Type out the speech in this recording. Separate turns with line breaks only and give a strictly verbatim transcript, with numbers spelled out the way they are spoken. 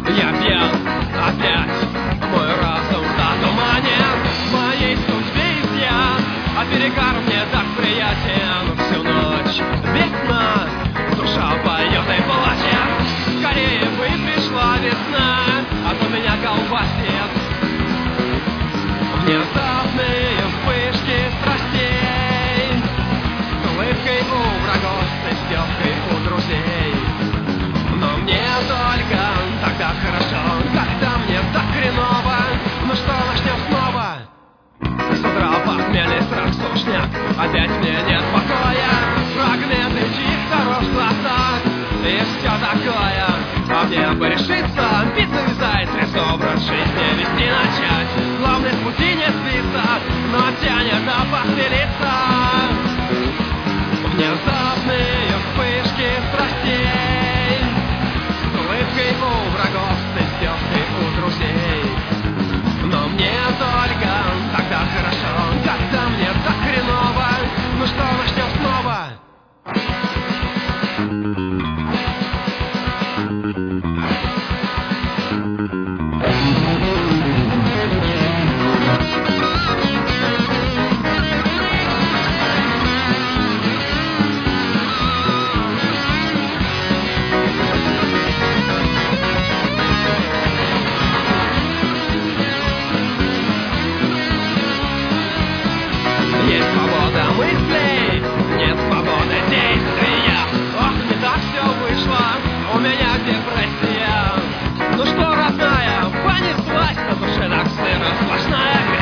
Я пьян опять, мой разум затуманен, моей судьбе изъян, а перегар мне так приятен. Всю ночь без сна душа поет и плачет. Скорее бы пришла весна, а то меня колбасит. Внезапные вспышки страстей, с улыбкой у врагов, с издевкой у друзей. Но мне только тогда хорошо, когда мне так хреново. Ну что, начнем снова? С утра похмелье, страх, сушняк, опять мне нет покоя. Фрагменты чьих-то рож в глазах и все такое. А мне бы решиться, биться и зайцев, образ жизни вести начать. Главное, с пути не сбиться, но тянет опохмелиться. Внезапные вспышки страстей, с улыбкой у врагов, с издевкой у друзей. Но мне только тогда хорошо, когда мне так хреново. Ну что, начнем снова? Есть свобода мыслей, нет свободы действия. Ох, не так все вышло, у меня депрессия. Ну что, родная, понеслась, на душе так сыро, сплошная грязь.